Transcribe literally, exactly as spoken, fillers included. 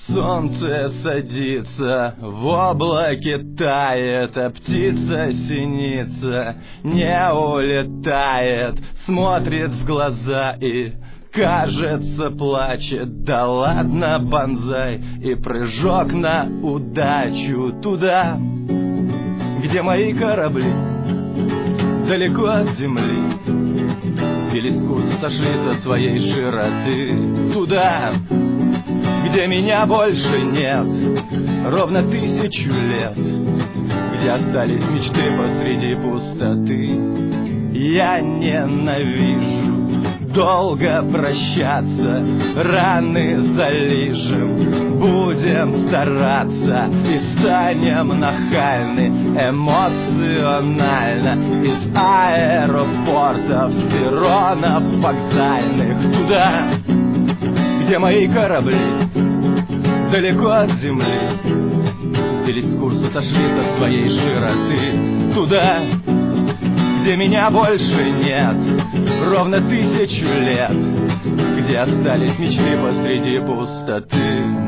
солнце садится, в облаке тает, а птица синица не улетает, смотрит в глаза и, кажется, плачет. Да ладно, банзай, и прыжок на удачу туда, где мои корабли далеко от земли сбились с курса, сошли со своей широты. Туда, где меня больше нет ровно тысячу лет, где остались мечты посреди пустоты. Я ненавижу долго прощаться, раны залижем, будем стараться и станем нахальны эмоционально. Из аэропортов, с перронов вокзальных туда, где мои корабли далеко от земли сбились с курса, сошли со своей широты. Туда, где меня больше нет ровно тысячу лет, где остались мечты посреди пустоты.